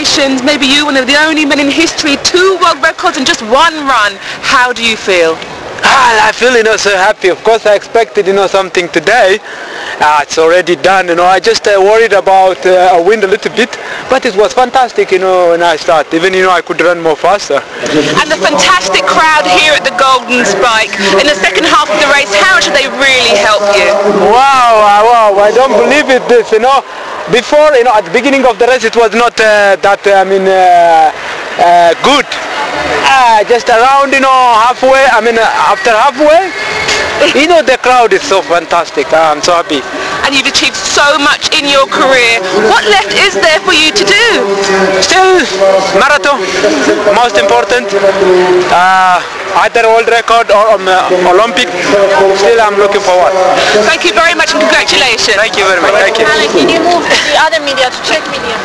congratulations. Maybe you one of the only men in history, 2 world records in just 1 run. How do you feel? I feel, so happy. Of course, I expected, something today. It's already done, I just worried about a wind a little bit, but it was fantastic, when I started. Even, I could run more faster. And the fantastic crowd here at the Golden Spike. In the second half of the race, how should they really help you? Wow, I don't believe it, this, Before, at the beginning of the race, it was not good. Just around, halfway, after halfway, the crowd is so fantastic. I'm so happy. And you've achieved so much in your career. What left is there for you to do? Still, marathon, most important. Either world record or Olympic. Still, I'm looking forward. Thank you very much and congratulations. Thank you very much. Thank you. Can you move to the other media, to Czech media?